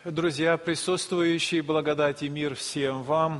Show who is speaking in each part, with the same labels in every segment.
Speaker 1: Друзья, присутствующие, благодать и мир всем вам.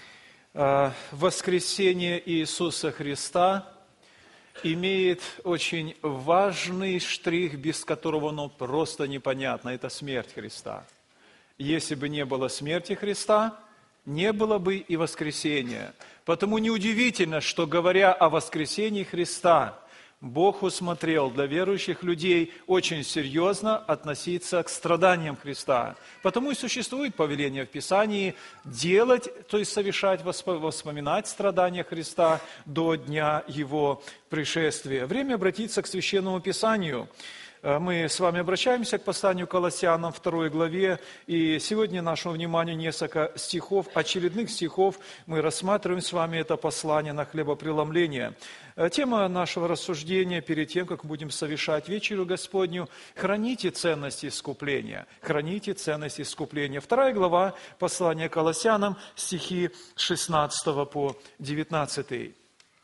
Speaker 1: Воскресение Иисуса Христа имеет очень важный штрих, без которого оно просто непонятно. Это смерть Христа. Если бы не было смерти Христа, не было бы и воскресения. Потому неудивительно, что, говоря о воскресении Христа, Бог усмотрел для верующих людей очень серьезно относиться к страданиям Христа. Потому и существует повеление в Писании делать, то есть совершать, вспоминать страдания Христа до дня Его пришествия. Время обратиться к Священному Писанию. Мы с вами обращаемся к посланию к Колоссянам, 2 главе, и сегодня нашему вниманию несколько стихов, очередных стихов. Мы рассматриваем с вами это послание на хлебопреломление. Тема нашего рассуждения перед тем, как будем совершать вечерю Господню: храните ценности искупления. Храните ценности искупления. 2 глава послания к Колоссянам, стихи 16 по 19.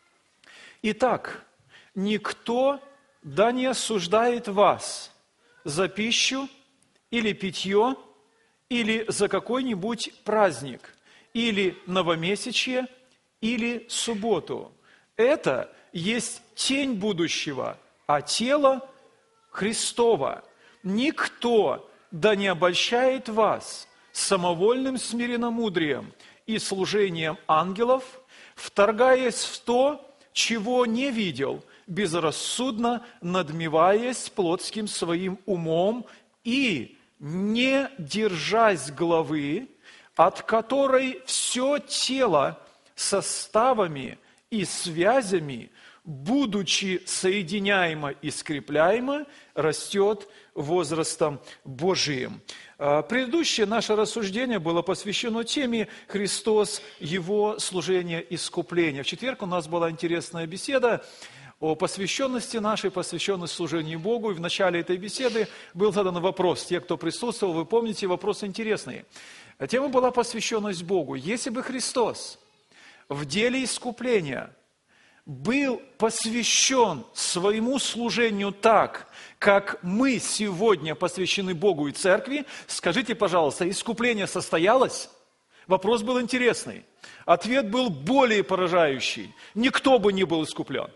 Speaker 1: Итак, никто да не осуждает вас за пищу или питье, или за какой-нибудь праздник, или новомесячье, или субботу. Это есть тень будущего, а тело Христово. Никто да не обольщает вас самовольным смиренномудрием и служением ангелов, вторгаясь в то, чего не видел, безрассудно надмеваясь плотским своим умом и не держась главы, от которой все тело составами и связями, будучи соединяемо и скрепляемо, растет возрастом Божиим. Предыдущее наше рассуждение было посвящено теме «Христос, Его служение искупления». В четверг у нас была интересная беседа о посвященности нашей, посвященности служению Богу. И в начале этой беседы был задан вопрос. Те, кто присутствовал, вы помните, вопрос интересный. Тема была посвященность Богу. Если бы Христос в деле искупления был посвящен своему служению так, как мы сегодня посвящены Богу и Церкви, скажите, пожалуйста, искупление состоялось? Вопрос был интересный. Ответ был более поражающий. Никто бы не был искуплен.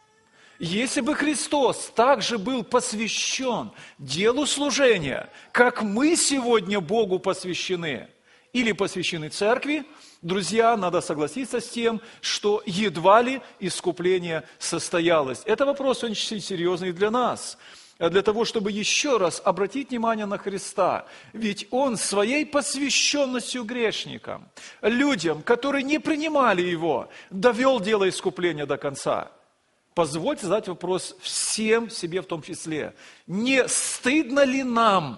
Speaker 1: Если бы Христос также был посвящен делу служения, как мы сегодня Богу посвящены, или посвящены Церкви, друзья, надо согласиться с тем, что едва ли искупление состоялось. Это вопрос очень серьезный для нас, для того, чтобы еще раз обратить внимание на Христа. Ведь Он своей посвященностью грешникам, людям, которые не принимали Его, довел дело искупления до конца. Позвольте задать вопрос всем себе в том числе. Не стыдно ли нам,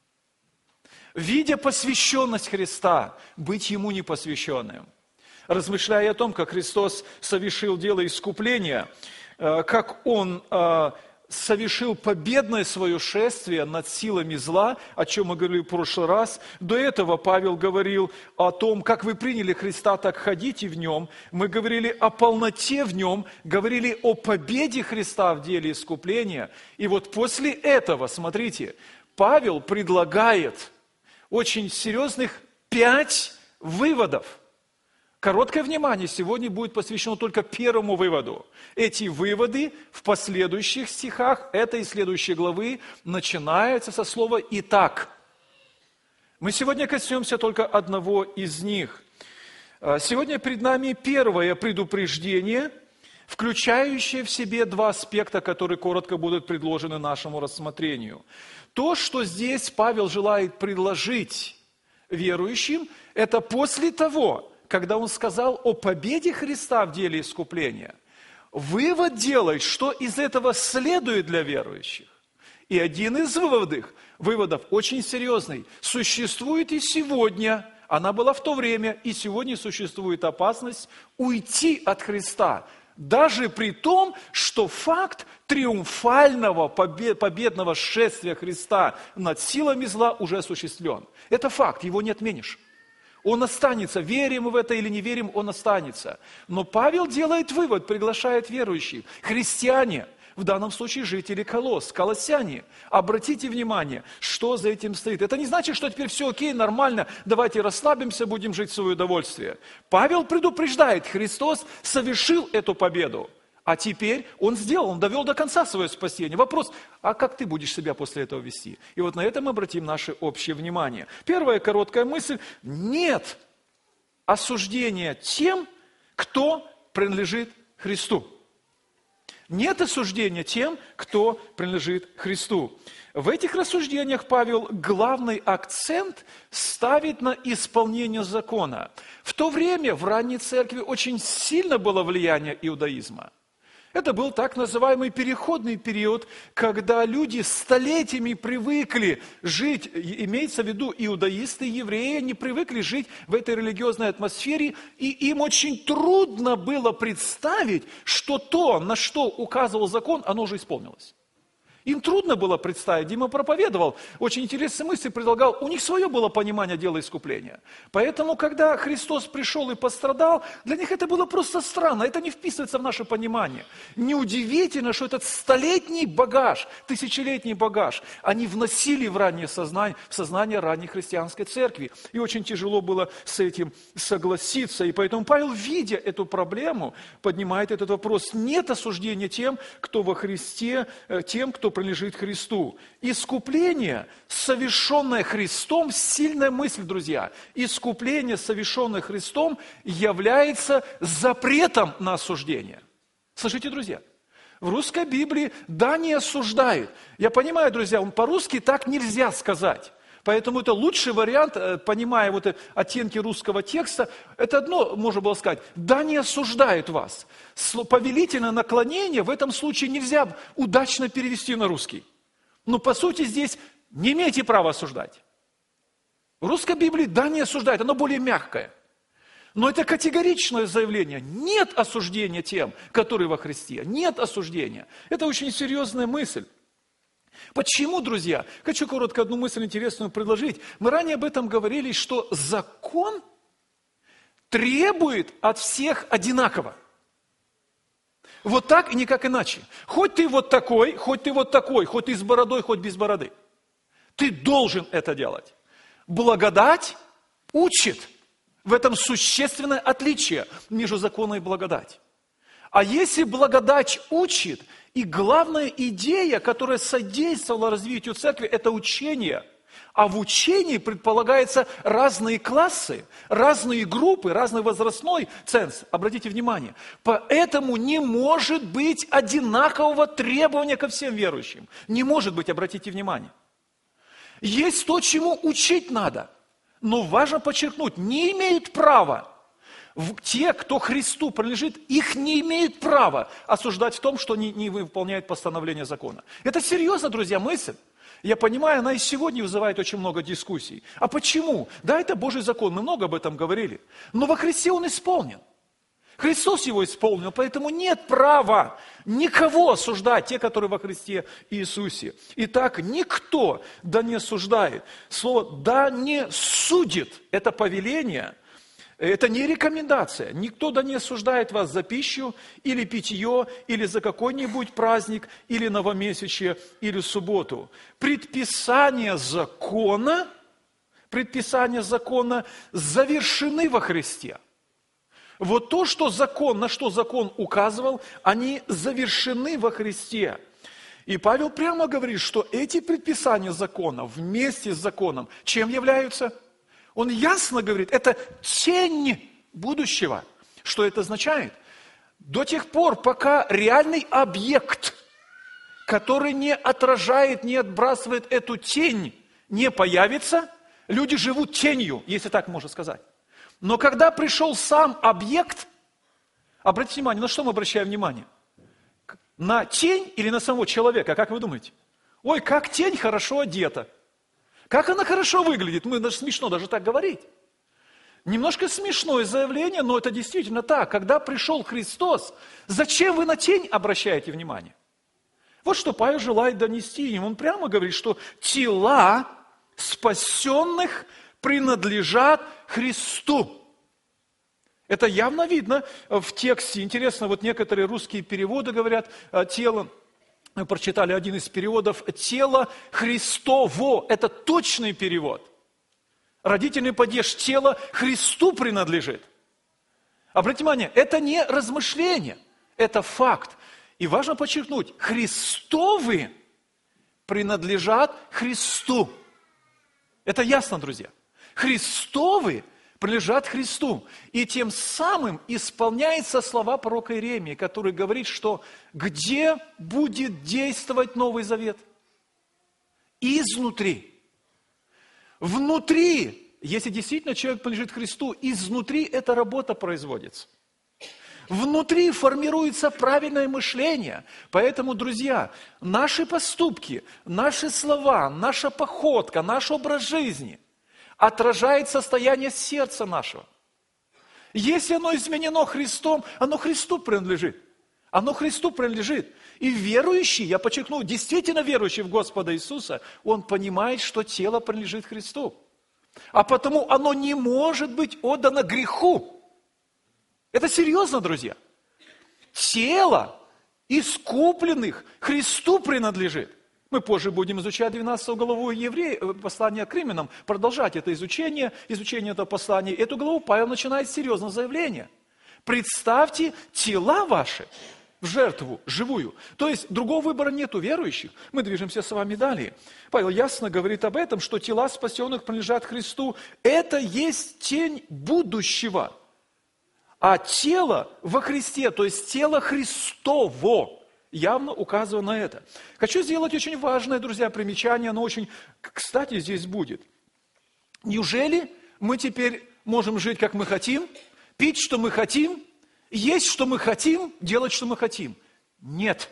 Speaker 1: видя посвященность Христа, быть Ему непосвященным? Размышляя о том, как Христос совершил дело искупления, как Он совершил победное свое шествие над силами зла, о чем мы говорили в прошлый раз. До этого Павел говорил о том, как вы приняли Христа, так ходите в Нем. Мы говорили о полноте в Нем, говорили о победе Христа в деле искупления. И вот после этого, смотрите, Павел предлагает очень серьезных 5 выводов. Короткое внимание сегодня будет посвящено только первому выводу. Эти выводы в последующих стихах этой и следующей главы начинаются со слова «итак». Мы сегодня коснемся только одного из них. Сегодня перед нами первое предупреждение, включающее в себе 2 аспекта, которые коротко будут предложены нашему рассмотрению. То, что здесь Павел желает предложить верующим, это после того, когда он сказал о победе Христа в деле искупления, вывод делает, что из этого следует для верующих. И один из выводов очень серьезный. Существует и сегодня, она была в то время, и сегодня существует опасность уйти от Христа. Даже при том, что факт триумфального, победного шествия Христа над силами зла уже осуществлен. Это факт, его не отменишь. Он останется, верим мы в это или не верим, он останется. Но Павел делает вывод, приглашает верующих. Христиане, в данном случае жители Колосс, колоссяне. Обратите внимание, что за этим стоит. Это не значит, что теперь все окей, нормально, давайте расслабимся, будем жить в свое удовольствие. Павел предупреждает, Христос совершил эту победу. А теперь он сделал, он довел до конца свое спасение. Вопрос, а как ты будешь себя после этого вести? И вот на это мы обратим наше общее внимание. Первая короткая мысль. Нет осуждения тем, кто принадлежит Христу. Нет осуждения тем, кто принадлежит Христу. В этих рассуждениях Павел главный акцент ставит на исполнение закона. В то время в ранней церкви очень сильно было влияние иудаизма. Это был так называемый переходный период, когда люди столетиями привыкли жить, имеется в виду иудаисты, евреи, не привыкли жить в этой религиозной атмосфере, и им очень трудно было представить, что то, на что указывал закон, оно уже исполнилось. Им трудно было представить. Дима проповедовал, очень интересные мысли предлагал. У них свое было понимание дела искупления. Поэтому, когда Христос пришел и пострадал, для них это было просто странно. Это не вписывается в наше понимание. Неудивительно, что этот столетний багаж, тысячелетний багаж, они вносили в раннее сознание, в сознание ранней христианской церкви. И очень тяжело было с этим согласиться. И поэтому Павел, видя эту проблему, поднимает этот вопрос. Нет осуждения тем, кто во Христе, тем, кто принадлежит Христу. Искупление, совершенное Христом, сильная мысль, друзья. Искупление, совершенное Христом, является запретом на осуждение. Слышите, друзья? В русской Библии «да» не осуждает. Я понимаю, друзья, по-русски так нельзя сказать. Поэтому это лучший вариант, понимая вот оттенки русского текста, это одно можно было сказать, да не осуждает вас. Повелительное наклонение в этом случае нельзя удачно перевести на русский. Но по сути здесь не имеете права осуждать. В русской Библии да не осуждает, оно более мягкое. Но это категоричное заявление. Нет осуждения тем, которые во Христе. Нет осуждения. Это очень серьезная мысль. Почему, друзья? Хочу коротко одну мысль интересную предложить. Мы ранее об этом говорили, что закон требует от всех одинаково. Вот так и никак иначе. Хоть ты вот такой, хоть ты вот такой, хоть ты с бородой, хоть без бороды. Ты должен это делать. Благодать учит. В этом существенное отличие между законом и благодать. А если благодать учит, и главная идея, которая содействовала развитию церкви, это учение. А в учении предполагаются разные классы, разные группы, разный возрастной ценз. Обратите внимание. Поэтому не может быть одинакового требования ко всем верующим. Не может быть, обратите внимание. Есть то, чему учить надо. Но важно подчеркнуть, не имеют права. Те, кто Христу принадлежит, их не имеют права осуждать в том, что не выполняют постановление закона. Это серьезно, друзья, мысль. Я понимаю, она и сегодня вызывает очень много дискуссий. А почему? Да, это Божий закон, мы много об этом говорили. Но во Христе он исполнен. Христос его исполнил, поэтому нет права никого осуждать, те, которые во Христе Иисусе. Итак, никто да не осуждает. Слово «да не судит» – это повеление, это не рекомендация. Никто да не осуждает вас за пищу или питье, или за какой-нибудь праздник, или новомесячье, или субботу. Предписания закона завершены во Христе. Вот то, что закон, на что закон указывал, они завершены во Христе. И Павел прямо говорит, что эти предписания закона вместе с законом чем являются? Он ясно говорит, это тень будущего. Что это означает? До тех пор, пока реальный объект, который не отражает, не отбрасывает эту тень, не появится, люди живут тенью, если так можно сказать. Но когда пришел сам объект, обратите внимание, на что мы обращаем внимание? На тень или на самого человека, как вы думаете? Ой, как тень хорошо одета. Как она хорошо выглядит, даже смешно даже так говорить. Немножко смешное заявление, но это действительно так. Когда пришел Христос, зачем вы на тень обращаете внимание? Вот что Павел желает донести им. Он прямо говорит, что тела спасенных принадлежат Христу. Это явно видно в тексте. Интересно, вот некоторые русские переводы говорят телом. Мы прочитали один из переводов «тело Христово». Это точный перевод. Родительный падеж «тело Христу принадлежит». Обратите внимание, это не размышление, это факт. И важно подчеркнуть, Христовы принадлежат Христу. Это ясно, друзья. Христовы принадлежат Христу. И тем самым исполняются слова пророка Иеремии, который говорит, что где будет действовать Новый Завет? Изнутри. Внутри, если действительно человек принадлежит Христу, изнутри эта работа производится. Внутри формируется правильное мышление. Поэтому, друзья, наши поступки, наши слова, наша походка, наш образ жизни отражает состояние сердца нашего. Если оно изменено Христом, оно Христу принадлежит. Оно Христу принадлежит. И верующий, я подчеркну, действительно верующий в Господа Иисуса, он понимает, что тело принадлежит Христу. А потому оно не может быть отдано греху. Это серьезно, друзья. Тело искупленных Христу принадлежит. Мы позже будем изучать 12 главу послания к Римлянам, продолжать это изучение этого послания. Эту главу Павел начинает с серьезного заявления. Представьте тела ваши в жертву живую. То есть другого выбора нет у верующих. Мы движемся с вами далее. Павел ясно говорит об этом, что тела спасенных принадлежат Христу. Это есть тень будущего. А тело во Христе, то есть тело Христово, явно указывает на это. Хочу сделать очень важное, друзья, примечание, оно очень, кстати, здесь будет. Неужели мы теперь можем жить, как мы хотим, пить, что мы хотим, есть, что мы хотим, делать, что мы хотим? Нет.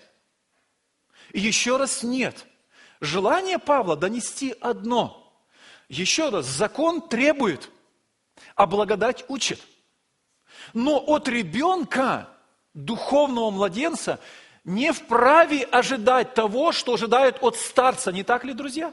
Speaker 1: И еще раз нет. Желание Павла донести одно. Еще раз, закон требует, а благодать учит. Но от ребенка, духовного младенца, не вправе ожидать того, что ожидают от старца. Не так ли, друзья?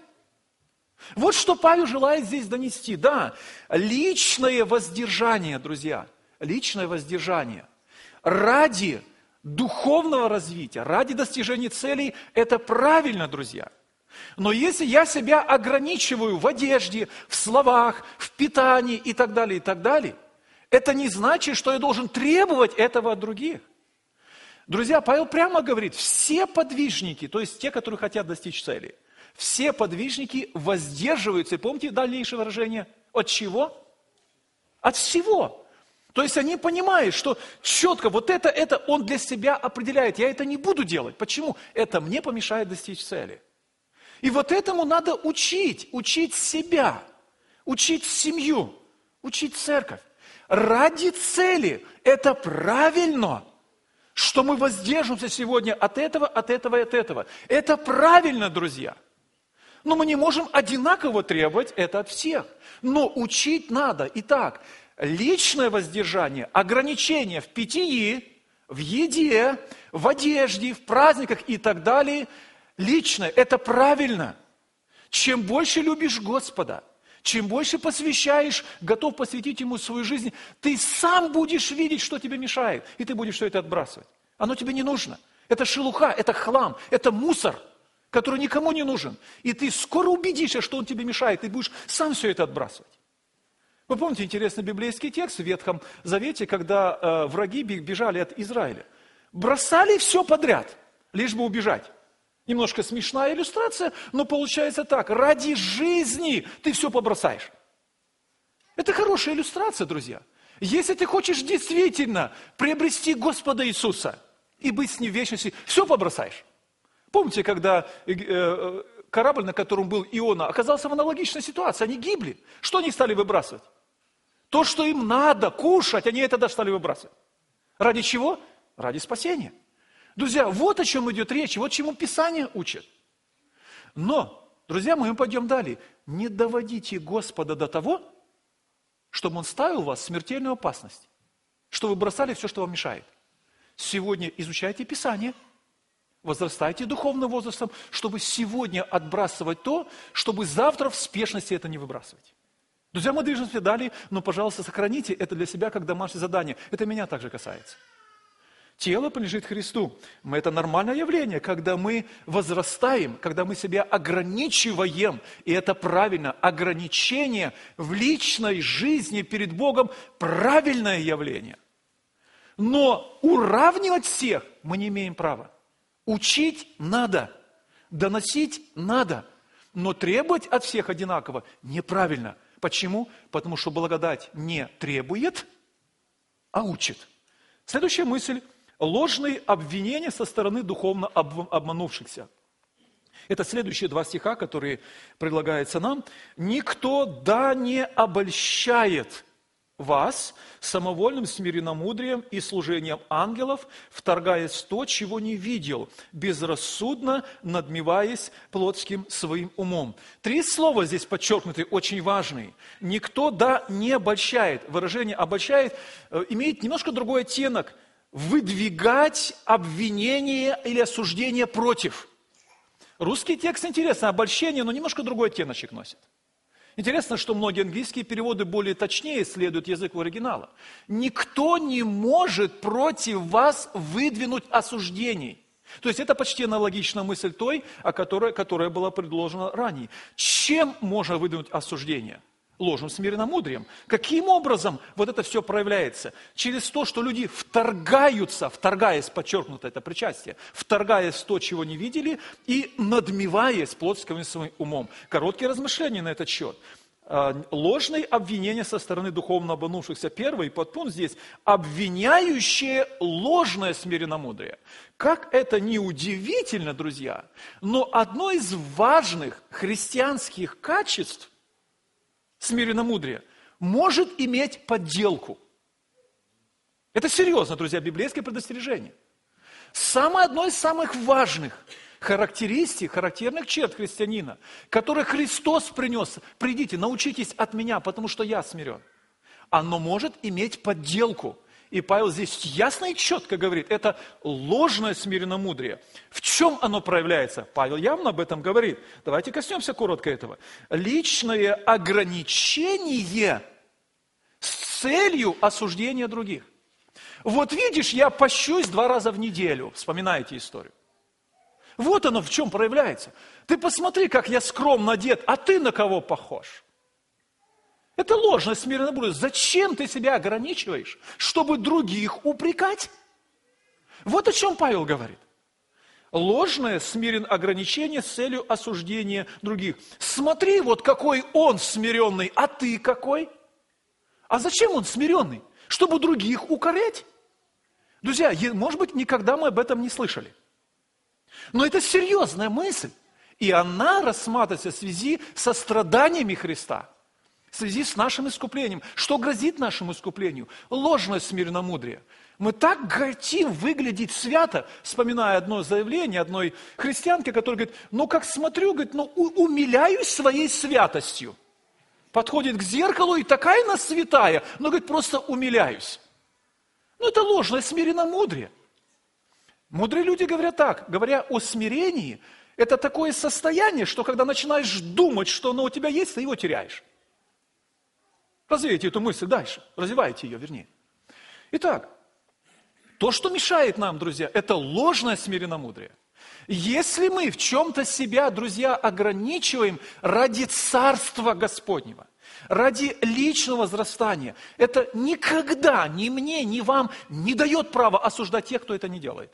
Speaker 1: Вот что Павел желает здесь донести. Да, личное воздержание, друзья, личное воздержание ради духовного развития, ради достижения целей, это правильно, друзья. Но если я себя ограничиваю в одежде, в словах, в питании и так далее, это не значит, что я должен требовать этого от других. Друзья, Павел прямо говорит, все подвижники, то есть те, которые хотят достичь цели, все подвижники воздерживаются, и помните дальнейшее выражение, от чего? От всего. То есть они понимают, что четко вот это он для себя определяет, я это не буду делать. Почему? Это мне помешает достичь цели. И вот этому надо учить себя, учить семью, учить церковь. Ради цели. Это правильно, что мы воздержимся сегодня от этого и от этого. Это правильно, друзья. Но мы не можем одинаково требовать это от всех. Но учить надо. Итак, личное воздержание, ограничения в питье, в еде, в одежде, в праздниках и так далее. Личное – это правильно. Чем больше любишь Господа, чем больше посвящаешь, готов посвятить Ему свою жизнь, ты сам будешь видеть, что тебе мешает, и ты будешь все это отбрасывать. Оно тебе не нужно. Это шелуха, это хлам, это мусор, который никому не нужен. И ты скоро убедишься, что он тебе мешает, ты будешь сам все это отбрасывать. Вы помните интересный библейский текст в Ветхом Завете, когда враги бежали от Израиля? Бросали все подряд, лишь бы убежать. Немножко смешная иллюстрация, но получается так. Ради жизни ты все побросаешь. Это хорошая иллюстрация, друзья. Если ты хочешь действительно приобрести Господа Иисуса и быть с Ним в вечности, все побросаешь. Помните, когда корабль, на котором был Иона, оказался в аналогичной ситуации, они гибли. Что они стали выбрасывать? То, что им надо кушать, они это даже стали выбрасывать. Ради чего? Ради спасения. Друзья, вот о чем идет речь, вот чему Писание учит. Но, друзья мои, мы пойдем далее. Не доводите Господа до того, чтобы Он ставил вас в смертельную опасность, что вы бросали все, что вам мешает. Сегодня изучайте Писание, возрастайте духовным возрастом, чтобы сегодня отбрасывать то, чтобы завтра в спешности это не выбрасывать. Друзья, мы движемся далее, но, пожалуйста, сохраните это для себя как домашнее задание. Это меня также касается. Тело принадлежит Христу. Это нормальное явление, когда мы возрастаем, когда мы себя ограничиваем, и это правильно. Ограничение в личной жизни перед Богом – правильное явление. Но уравнивать всех мы не имеем права. Учить надо, доносить надо, но требовать от всех одинаково неправильно. Почему? Потому что благодать не требует, а учит. Следующая мысль. Ложные обвинения со стороны духовно обманувшихся. Это следующие 2 стиха, которые предлагаются нам. «Никто да не обольщает вас самовольным смиренномудрием и служением ангелов, вторгаясь в то, чего не видел, безрассудно надмеваясь плотским своим умом». 3 слова здесь подчеркнуты, очень важные. «Никто да не обольщает». Выражение «обольщает» имеет немножко другой оттенок. Выдвигать обвинение или осуждение против. Русский текст интересный, обольщение, но немножко другой оттеночек носит. Интересно, что многие английские переводы более точнее исследуют язык оригинала. Никто не может против вас выдвинуть осуждений. То есть это почти аналогична мысль той, которая была предложена ранее. Чем можно выдвинуть осуждение? Ложным смиренномудрием. Каким образом вот это все проявляется? Через то, что люди вторгаясь, подчеркнуто это причастие, вторгаясь в то, чего не видели, и надмеваясь плотским своим умом. Короткие размышления на этот счет. Ложные обвинения со стороны духовно обманувшихся. Первый подпункт здесь – обвиняющее ложное смиренномудрие. Как это ни удивительно, друзья, но одно из важных христианских качеств смиренномудрие может иметь подделку. Это серьезно, друзья, библейское предостережение. Одно из самых важных характеристик, характерных черт христианина, которые Христос принес. Придите, научитесь от меня, потому что я смирен. Оно может иметь подделку. И Павел здесь ясно и четко говорит, это ложное смиренномудрие. В чем оно проявляется? Павел явно об этом говорит. Давайте коснемся коротко этого. Личное ограничение с целью осуждения других. Вот видишь, я пощусь 2 раза в неделю. Вспоминаете историю. Вот оно в чем проявляется. Ты посмотри, как я скромно одет, а ты на кого похож? Это ложное смиренномудрие. Зачем ты себя ограничиваешь, чтобы других упрекать? Вот о чем Павел говорит. Ложное ограничение с целью осуждения других. Смотри, вот какой он смиренный, а ты какой? А зачем он смиренный? Чтобы других укорять? Друзья, может быть, никогда мы об этом не слышали. Но это серьезная мысль. И она рассматривается в связи со страданиями Христа. В связи с нашим искуплением. Что грозит нашему искуплению? Ложное смиренномудрие. Мы так хотим выглядеть свято, вспоминая одно заявление одной христианки, которая говорит, как смотрю, умиляюсь своей святостью. Подходит к зеркалу и такая она святая, но, просто умиляюсь. Это ложное смиренномудрие. Мудрые люди говорят так, говоря о смирении, это такое состояние, что когда начинаешь думать, что оно у тебя есть, ты его теряешь. Развейте эту мысль дальше, развивайте ее, вернее. Итак, то, что мешает нам, друзья, это ложное смиренномудрие. Если мы в чем-то себя, друзья, ограничиваем ради Царства Господнего, ради личного возрастания, это никогда ни мне, ни вам не дает права осуждать тех, кто это не делает.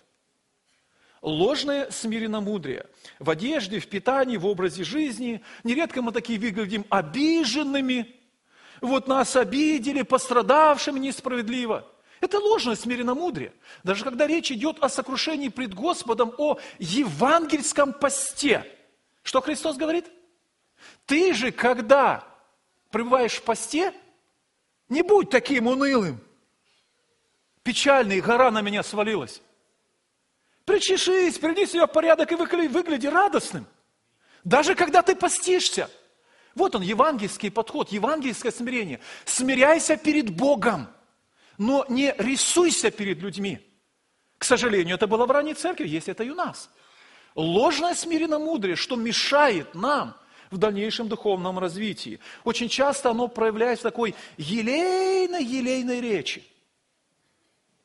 Speaker 1: Ложное смиренномудрие в одежде, в питании, в образе жизни. Нередко мы такие выглядим обиженными. Вот нас обидели, пострадавшими несправедливо. Это ложное смиренномудрие. Даже когда речь идет о сокрушении пред Господом, о евангельском посте. Что Христос говорит? Ты же, когда пребываешь в посте, не будь таким унылым. Печальный, гора на меня свалилась. Причешись, приведи себя в порядок и выгляди радостным. Даже когда ты постишься. Вот он, евангельский подход, евангельское смирение. Смиряйся перед Богом, но не рисуйся перед людьми. К сожалению, это было в ранней церкви, есть это и у нас. Ложное смиренномудрие, что мешает нам в дальнейшем духовном развитии. Очень часто оно проявляется в такой елейной речи.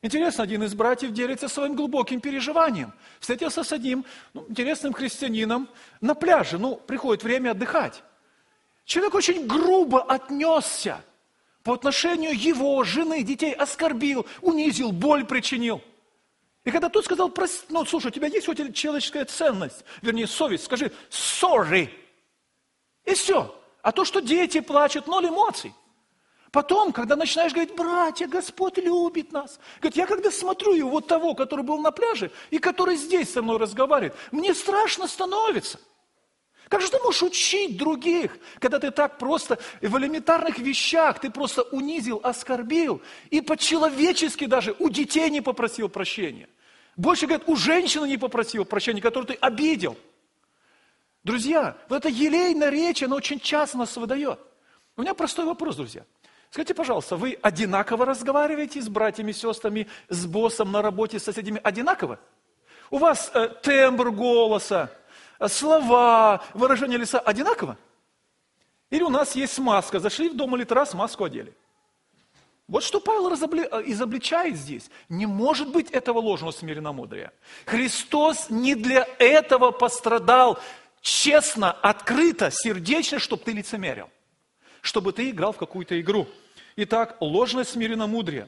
Speaker 1: Интересно, один из братьев делится своим глубоким переживанием. Встретился с одним интересным христианином на пляже. Приходит время отдыхать. Человек очень грубо отнесся по отношению его, жены, детей, оскорбил, унизил, боль причинил. И когда тот сказал, слушай, у тебя есть хоть человеческая ценность, вернее, совесть, скажи sorry. И все. А то, что дети плачут, 0 эмоций. Потом, когда начинаешь говорить, братья, Господь любит нас. Говорит, я когда смотрю его, вот того, который был на пляже, и который здесь со мной разговаривает, мне страшно становится. Как же ты можешь учить других, когда ты так просто в элементарных вещах, ты просто унизил, оскорбил, и по-человечески даже у детей не попросил прощения. Больше, говорят, у женщины не попросил прощения, которую ты обидел. Друзья, вот эта елейная речь, она очень часто нас выдает. У меня простой вопрос, друзья. Скажите, пожалуйста, вы одинаково разговариваете с братьями, сестрами, с боссом на работе, с соседями? Одинаково? У вас тембр голоса, слова, выражение лица одинаково? Или у нас есть маска, зашли в дом, или раз маску одели? Вот что Павел изобличает здесь. Не может быть этого ложного смиренномудрия. Христос не для этого пострадал честно, открыто, сердечно, чтобы ты лицемерил, чтобы ты играл в какую-то игру. Итак, ложное смиренномудрие.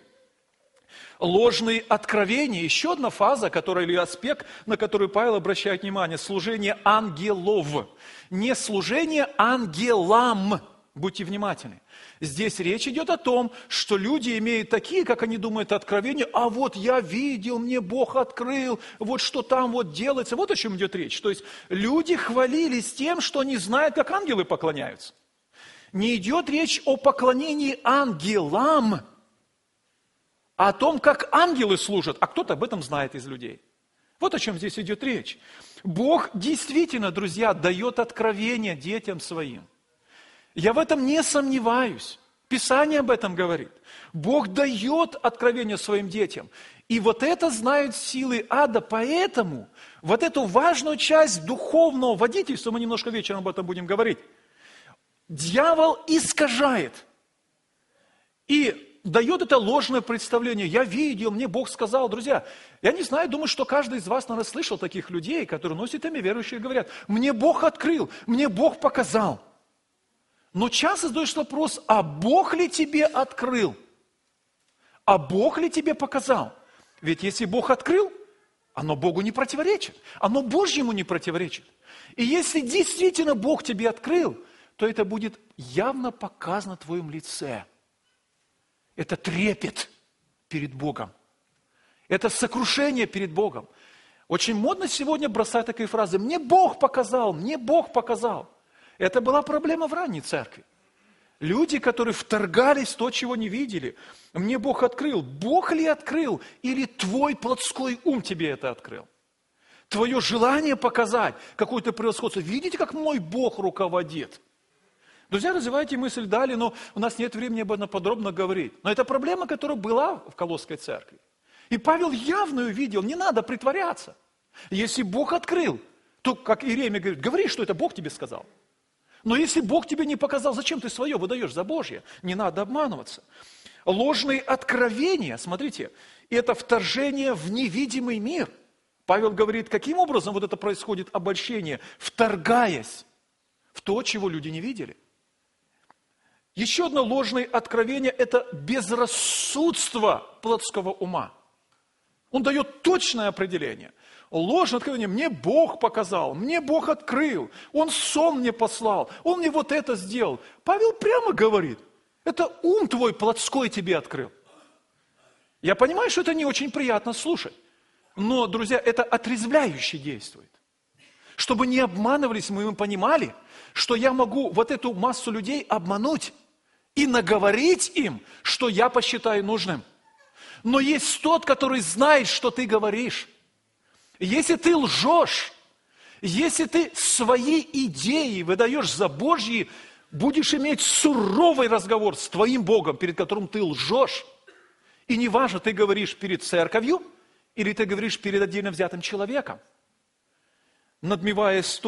Speaker 1: Ложные откровения. Еще одна фаза, или аспект, на который Павел обращает внимание. Служение ангелов. Не служение ангелам. Будьте внимательны. Здесь речь идет о том, что люди имеют такие, как они думают, откровения. А вот я видел, мне Бог открыл, вот что там вот делается. Вот о чем идет речь. То есть люди хвалились тем, что они знают, как ангелы поклоняются. Не идет речь о поклонении ангелам, а о том, как ангелы служат, а кто-то об этом знает из людей. Вот о чем здесь идет речь. Бог действительно, друзья, дает откровения детям своим. Я в этом не сомневаюсь. Писание об этом говорит. Бог дает откровения своим детям. И вот это знают силы ада, поэтому вот эту важную часть духовного водительства, мы немножко вечером об этом будем говорить, дьявол искажает и дает это ложное представление. Я видел, мне Бог сказал. Друзья, я не знаю, думаю, что каждый из вас, наверное, слышал таких людей, которые носят имя верующие и говорят, мне Бог открыл, мне Бог показал. Но часто задаешь вопрос, а Бог ли тебе открыл? А Бог ли тебе показал? Ведь если Бог открыл, оно Богу не противоречит. Оно Божьему не противоречит. И если действительно Бог тебе открыл, то это будет явно показано в твоем лице. Это трепет перед Богом. Это сокрушение перед Богом. Очень модно сегодня бросать такие фразы. Мне Бог показал, мне Бог показал. Это была проблема в ранней церкви. Люди, которые вторгались в то, чего не видели. Мне Бог открыл. Бог ли открыл? Или твой плотской ум тебе это открыл? Твое желание показать какое-то превосходство. Видите, как мой Бог руководит? Друзья, развивайте мысль далее, но у нас нет времени об этом подробно говорить. Но это проблема, которая была в Колосской церкви. И Павел явно ее видел, не надо притворяться. Если Бог открыл, то, как Иеремия говорит, говори, что это Бог тебе сказал. Но если Бог тебе не показал, зачем ты свое выдаешь за Божье? Не надо обманываться. Ложные откровения, смотрите, это вторжение в невидимый мир. Павел говорит, каким образом вот это происходит обольщение, вторгаясь в то, чего люди не видели. Еще одно ложное откровение – это безрассудство плотского ума. Он дает точное определение. Ложное откровение. Мне Бог показал, мне Бог открыл, Он сон мне послал, Он мне вот это сделал. Павел прямо говорит, это ум твой плотской тебе открыл. Я понимаю, что это не очень приятно слушать, но, друзья, это отрезвляюще действует. Чтобы не обманывались, мы понимали, что я могу вот эту массу людей обмануть и наговорить им, что я посчитаю нужным. Но есть тот, который знает, что ты говоришь. Если ты лжешь, если ты свои идеи выдаешь за Божьи, будешь иметь суровый разговор с твоим Богом, перед которым ты лжешь. И неважно, ты говоришь перед церковью, или ты говоришь перед отдельно взятым человеком, вторгаясь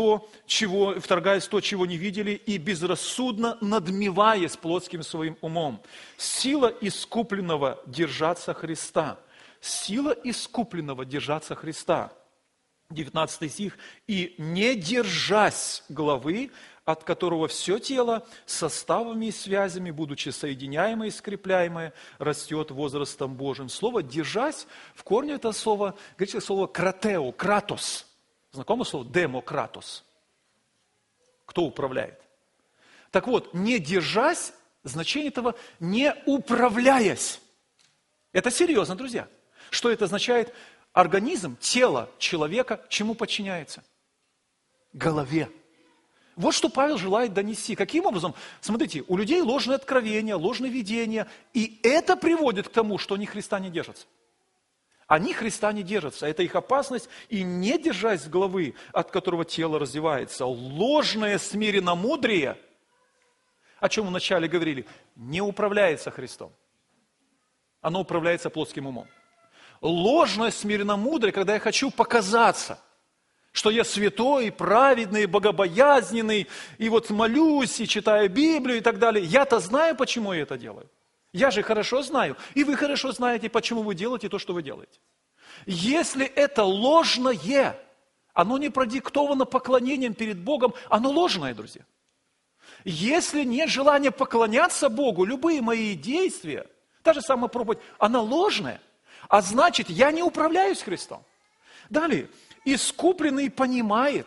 Speaker 1: в то, чего не видели, и безрассудно надмеваясь плотским своим умом. Сила искупленного держаться Христа. сила искупленного держаться Христа. 19 стих. «И не держась главы, от которого все тело составами и связями, будучи соединяемое и скрепляемое, растет возрастом Божьим». Слово «держась» в корне это слово, греческое слово «кратео», «кратос». Знакомо слово «демократос»? Кто управляет? Так вот, не держась, значение этого не управляясь. Это серьезно, друзья. Что это означает? Организм, тело человека чему подчиняется? Голове. Вот что Павел желает донести. Каким образом? Смотрите, у людей ложные откровения, ложные видения, и это приводит к тому, что они Христа не держатся. Они Христа не держатся. Это их опасность. И не держась главы, от которого тело развивается, ложное смиренномудрие, о чем мы вначале говорили, не управляется Христом. Оно управляется плотским умом. Ложное смиренномудрие, когда я хочу показаться, что я святой, праведный, богобоязненный, и вот молюсь, и читаю Библию и так далее. Я-то знаю, почему я это делаю. Я же хорошо знаю, и вы хорошо знаете, почему вы делаете то, что вы делаете. Если это ложное, оно не продиктовано поклонением перед Богом, оно ложное, друзья. Если нет желания поклоняться Богу, любые мои действия, та же самая проповедь, она ложная, а значит, я не управляюсь Христом. Далее, искупленный понимает,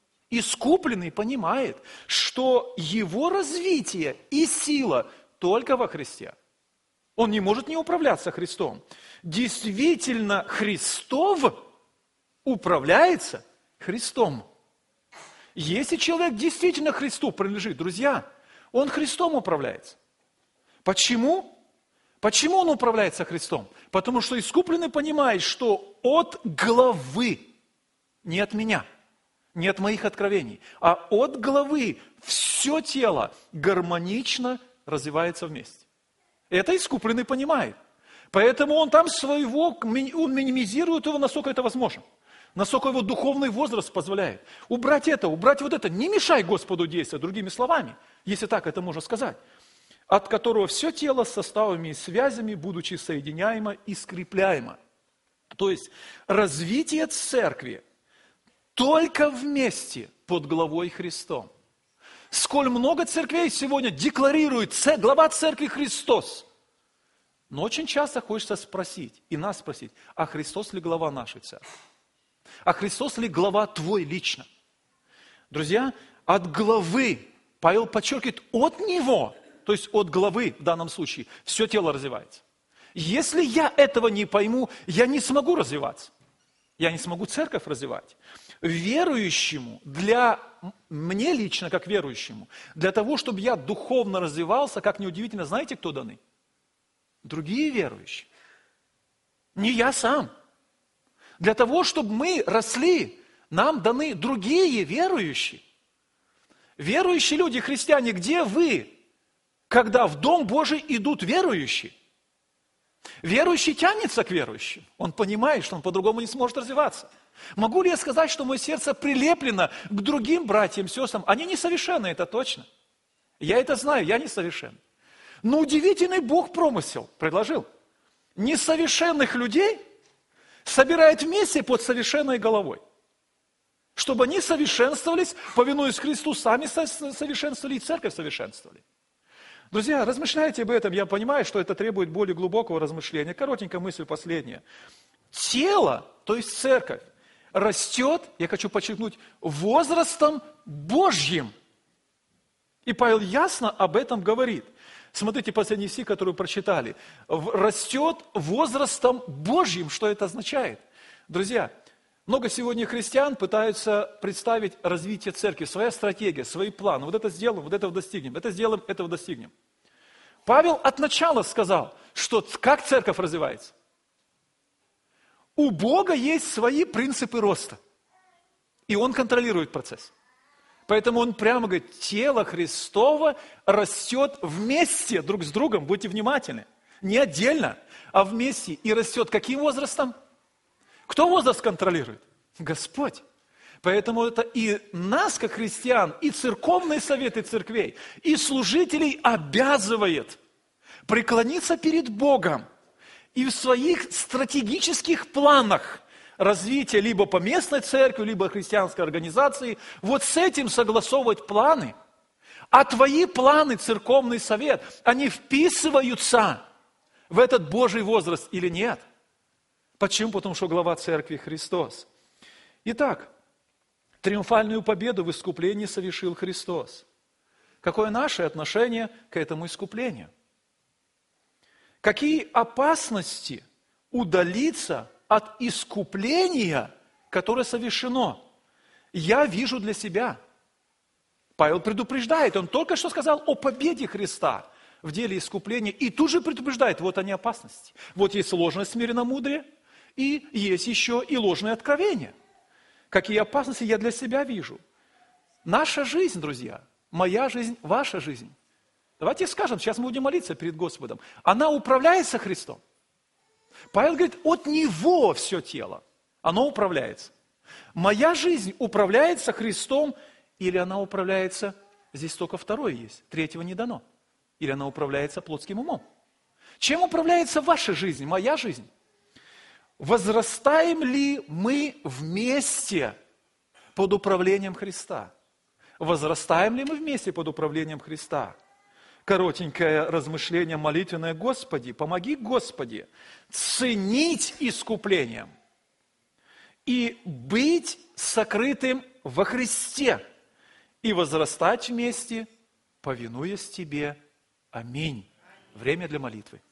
Speaker 1: что его развитие и сила только во Христе. Он не может не управляться Христом. Действительно, Христов управляется Христом. Если человек действительно Христу принадлежит, друзья, он Христом управляется. Почему? Почему он управляется Христом? Потому что искупленный понимает, что от главы, не от меня, не от моих откровений, а от главы все тело гармонично развивается вместе. Это искупленный понимает. Поэтому он там он минимизирует его, насколько это возможно. Насколько его духовный возраст позволяет. Убрать это, убрать вот это. Не мешай Господу действовать, другими словами, если так это можно сказать. От которого все тело с составами и связями, будучи соединяемо и скрепляемо. То есть развитие церкви только вместе под главой Христом. Сколь много церквей сегодня декларирует глава церкви Христос. Но очень часто хочется спросить, и нас спросить, а Христос ли глава нашей церкви? А Христос ли глава твой лично? Друзья, от главы, Павел подчеркивает, от Него, то есть от главы в данном случае, все тело развивается. Если я этого не пойму, я не смогу развиваться. Я не смогу церковь развивать. Верующему, мне лично, как верующему, для того, чтобы я духовно развивался, как неудивительно, знаете, кто даны? Другие верующие. Не я сам. Для того, чтобы мы росли, нам даны другие верующие. Верующие люди, христиане, где вы, когда в Дом Божий идут верующие? Верующий тянется к верующим. Он понимает, что он по-другому не сможет развиваться. Могу ли я сказать, что мое сердце прилеплено к другим братьям, сестрам? Они несовершенны, это точно. Я это знаю, я несовершенен. Но удивительный Бог промысел предложил. Несовершенных людей собирает вместе под совершенной головой. Чтобы они совершенствовались, повинуясь Христу, сами совершенствовали и церковь совершенствовали. Друзья, размышляйте об этом. Я понимаю, что это требует более глубокого размышления. Коротенькая мысль последняя. Тело, то есть церковь, растет, я хочу подчеркнуть, возрастом Божьим. И Павел ясно об этом говорит. Смотрите последний стих, который прочитали. Растет возрастом Божьим. Что это означает? Друзья, много сегодня христиан пытаются представить развитие церкви, своя стратегия, свои планы. Вот это сделаем, вот этого достигнем, это сделаем, этого достигнем. Павел от начала сказал, что как церковь развивается. У Бога есть свои принципы роста. И Он контролирует процесс. Поэтому Он прямо говорит, тело Христово растет вместе друг с другом. Будьте внимательны. Не отдельно, а вместе. И растет каким возрастом? Кто возраст контролирует? Господь. Поэтому это и нас, как христиан, и церковные советы церквей, и служителей обязывает преклониться перед Богом и в своих стратегических планах развития либо поместной церкви, либо христианской организации, вот с этим согласовывать планы. А твои планы, церковный совет, они вписываются в этот Божий возраст или нет? Почему? Потому что глава церкви Христос. Итак, триумфальную победу в искуплении совершил Христос. Какое наше отношение к этому искуплению? Какие опасности удалиться от искупления, которое совершено, я вижу для себя. Павел предупреждает, он только что сказал о победе Христа в деле искупления, и тут же предупреждает, вот они опасности. Вот есть ложное смиренномудрие, и есть еще и ложное откровение. Какие опасности я для себя вижу? Наша жизнь, друзья, моя жизнь, ваша жизнь. Давайте скажем, сейчас мы будем молиться перед Господом. Она управляется Христом. Павел говорит, от Него все тело, оно управляется. Моя жизнь управляется Христом, или она управляется, здесь только второе есть, третьего не дано. Или она управляется плотским умом. Чем управляется ваша жизнь, моя жизнь? Возрастаем ли мы вместе под управлением Христа? Возрастаем ли мы вместе под управлением Христа? Коротенькое размышление молитвенное. Господи, помоги, Господи, ценить искуплением и быть сокрытым во Христе и возрастать вместе, повинуясь Тебе. Аминь. Время для молитвы.